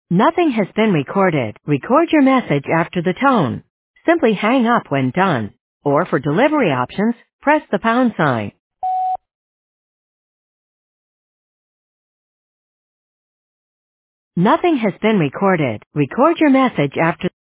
Nothing has been recorded. Record your message after the tone. Simply hang up when done. Or for delivery options, press the pound sign. Nothing has been recorded. Record your message after